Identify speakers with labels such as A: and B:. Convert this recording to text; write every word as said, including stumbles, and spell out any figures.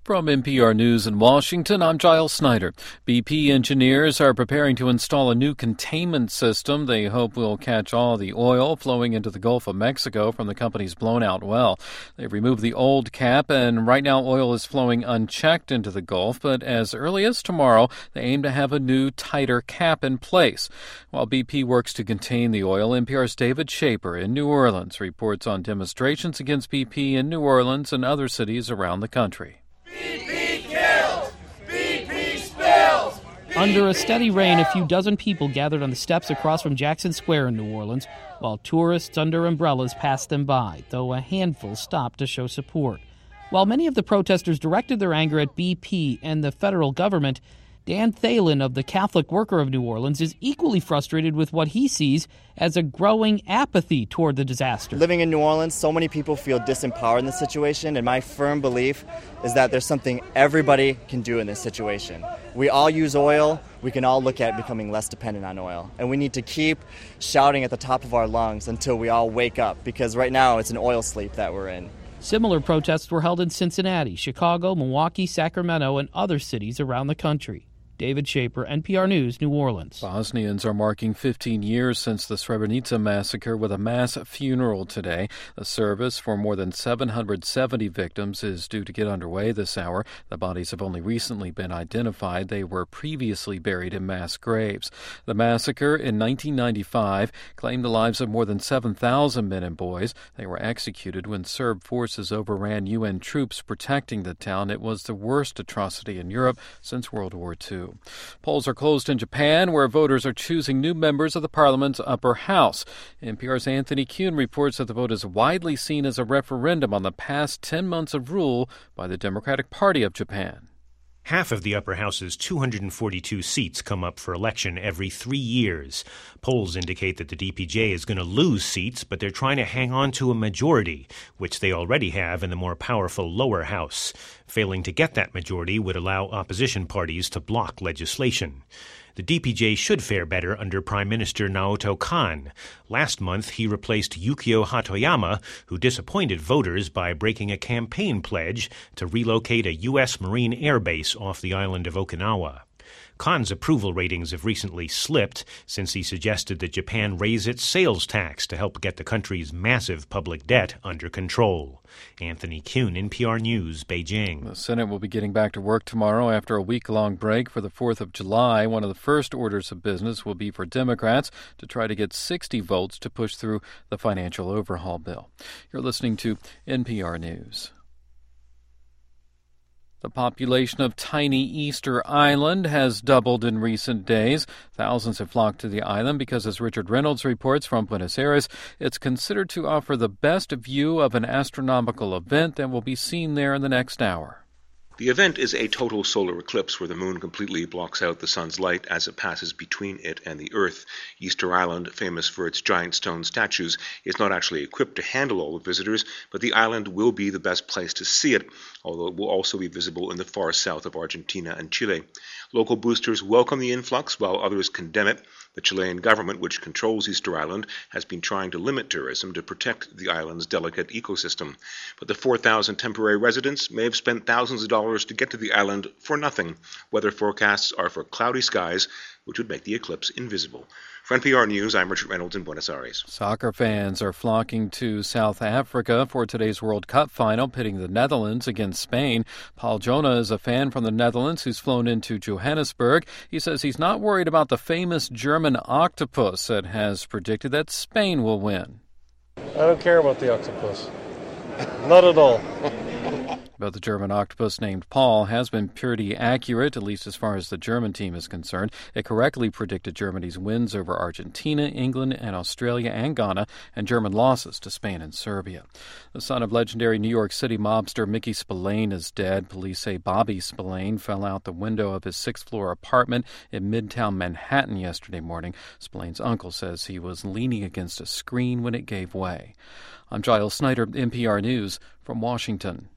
A: From N P R News in Washington, I'm Giles Snyder. B P engineers are preparing to install a new containment system they hope will catch all the oil flowing into the Gulf of Mexico from the company's blown-out well. They've removed the old cap, and right now oil is flowing unchecked into the Gulf, but as early as tomorrow, they aim to have a new, tighter cap in place. While B P works to contain the oil, N P R's David Shaper in New Orleans reports on demonstrations against B P in New Orleans and other cities around the country.
B: B P kills! B P spills!
C: Under a steady rain, a few dozen people gathered on the steps across from Jackson Square in New Orleans, while tourists under umbrellas passed them by, though a handful stopped to show support. While many of the protesters directed their anger at B P and the federal government, Dan Thalen of the Catholic Worker of New Orleans is equally frustrated with what he sees as a growing apathy toward the disaster.
D: Living in New Orleans, so many people feel disempowered in this situation, and my firm belief is that there's something everybody can do in this situation. We all use oil. We can all look at becoming less dependent on oil. And we need to keep shouting at the top of our lungs until we all wake up, because right now it's an oil sleep that we're in.
C: Similar protests were held in Cincinnati, Chicago, Milwaukee, Sacramento, and other cities around the country. David Shaper, N P R News, New Orleans.
A: Bosnians are marking fifteen years since the Srebrenica massacre with a mass funeral today. The service for more than seven hundred seventy victims is due to get underway this hour. The bodies have only recently been identified. They were previously buried in mass graves. The massacre in nineteen ninety-five claimed the lives of more than seven thousand men and boys. They were executed when Serb forces overran U N troops protecting the town. It was the worst atrocity in Europe since World War Two. Polls are closed in Japan, where voters are choosing new members of the parliament's upper house. N P R's Anthony Kuhn reports that the vote is widely seen as a referendum on the past ten months of rule by the Democratic Party of Japan.
E: Half of the upper house's two hundred forty-two seats come up for election every three years. Polls indicate that the D P J is going to lose seats, but they're trying to hang on to a majority, which they already have in the more powerful lower house. Failing to get that majority would allow opposition parties to block legislation. The D P J should fare better under Prime Minister Naoto Kan. Last month, he replaced Yukio Hatoyama, who disappointed voters by breaking a campaign pledge to relocate a U S Marine Air Base off the island of Okinawa. Kan's approval ratings have recently slipped since he suggested that Japan raise its sales tax to help get the country's massive public debt under control. Anthony Kuhn, N P R News, Beijing.
A: The Senate will be getting back to work tomorrow after a week-long break for the fourth of July. One of the first orders of business will be for Democrats to try to get sixty votes to push through the financial overhaul bill. You're listening to N P R News. The population of tiny Easter Island has doubled in recent days. Thousands have flocked to the island because, as Richard Reynolds reports from Buenos Aires, it's considered to offer the best view of an astronomical event that will be seen there in the next hour.
F: The event is a total solar eclipse where the moon completely blocks out the sun's light as it passes between it and the Earth. Easter Island, famous for its giant stone statues, is not actually equipped to handle all the visitors, but the island will be the best place to see it, although it will also be visible in the far south of Argentina and Chile. Local boosters welcome the influx while others condemn it. The Chilean government, which controls Easter Island, has been trying to limit tourism to protect the island's delicate ecosystem. But the four thousand temporary residents may have spent thousands of dollars to get to the island for nothing. Weather forecasts are for cloudy skies, which would make the eclipse invisible. For N P R News, I'm Richard Reynolds in Buenos Aires.
A: Soccer fans are flocking to South Africa for today's World Cup final, pitting the Netherlands against Spain. Paul Jonah is a fan from the Netherlands who's flown into Johannesburg. He says he's not worried about the famous German octopus that has predicted that Spain will win.
G: I don't care about the octopus. Not at all.
A: But the German octopus named Paul has been pretty accurate, at least as far as the German team is concerned. It correctly predicted Germany's wins over Argentina, England, and Australia and Ghana, and German losses to Spain and Serbia. The son of legendary New York City mobster Mickey Spillane is dead. Police say Bobby Spillane fell out the window of his sixth-floor apartment in Midtown Manhattan yesterday morning. Spillane's uncle says he was leaning against a screen when it gave way. I'm Giles Snyder, N P R News, from Washington.